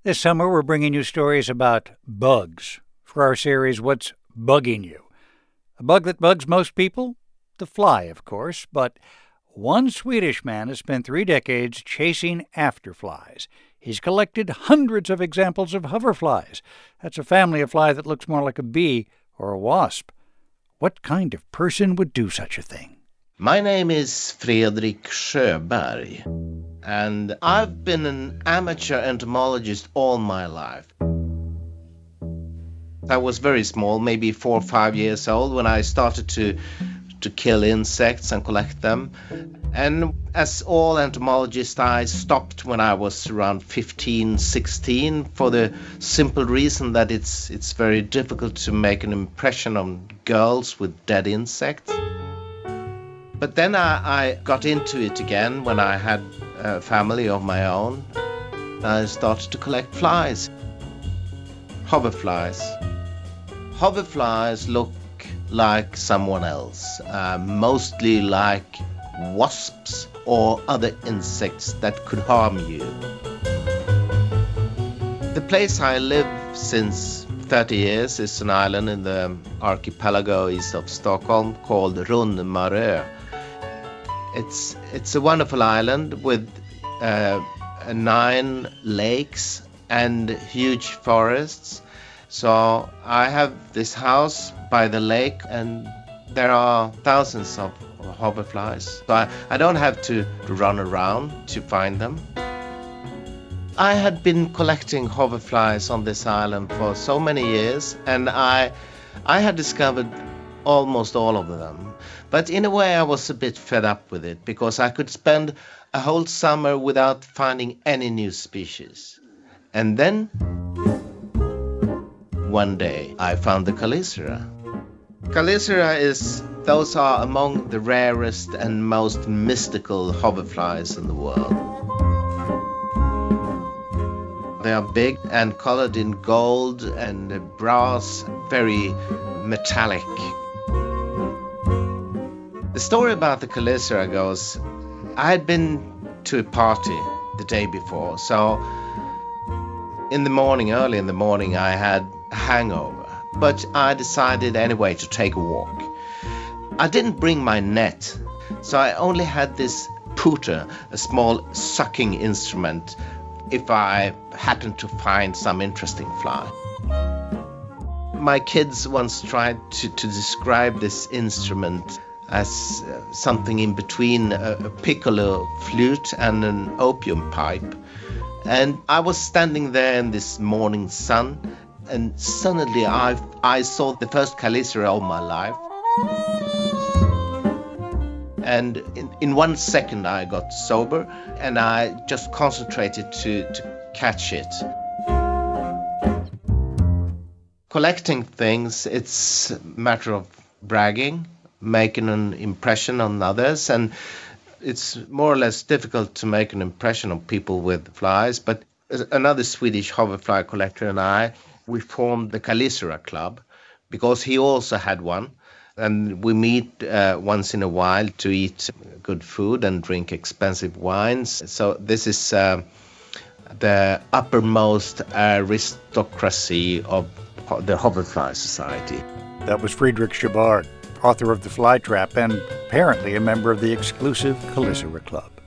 This summer, we're bringing you stories about bugs for our series, What's Bugging You? A bug that bugs most people? The fly, of course, but one Swedish man has spent 3 decades chasing after flies. He's collected hundreds of examples of hoverflies. That's a family of fly that looks more like a bee or a wasp. What kind of person would do such a thing? My name is Fredrik Sjöberg, and I've been an amateur entomologist all my life. I was very small, maybe 4 or 5 years old, when I started to kill insects and collect them. And as all entomologists, I stopped when I was around 15, 16 for the simple reason that it's very difficult to make an impression on girls with dead insects. But then I got into it again when I had a family of my own. I started to collect flies. Hoverflies. Hoverflies look like someone else, mostly like wasps or other insects that could harm you. The place I live since 30 years is an island in the archipelago east of Stockholm called Runmarö. It's a wonderful island with 9 lakes and huge forests. So I have this house by the lake, and there are thousands of hoverflies. So I don't have to run around to find them. I had been collecting hoverflies on this island for so many years, and I had discovered almost all of them. But in a way I was a bit fed up with it, because I could spend a whole summer without finding any new species. And then one day I found the Calycera. Those are among the rarest and most mystical hoverflies in the world. They are big and colored in gold and brass, very metallic. The story about the Calycera goes, I had been to a party the day before, so early in the morning, I had a hangover, but I decided anyway to take a walk. I didn't bring my net, so I only had this pooter, a small sucking instrument, if I happened to find some interesting fly. My kids once tried to describe this instrument as something in between a piccolo flute and an opium pipe. And I was standing there in this morning sun, and suddenly I saw the first Calycera of my life. And in 1 second I got sober, and I just concentrated to catch it. Collecting things, it's a matter of bragging, making an impression on others, and it's more or less difficult to make an impression on people with flies. But another Swedish hoverfly collector and we formed the Calycera Club, because he also had one. And we meet once in a while to eat good food and drink expensive wines. So this is the uppermost aristocracy of the Hoverfly Society. That was Fredrik Sjöberg, author of The Fly Trap and apparently a member of the exclusive Calycera Club.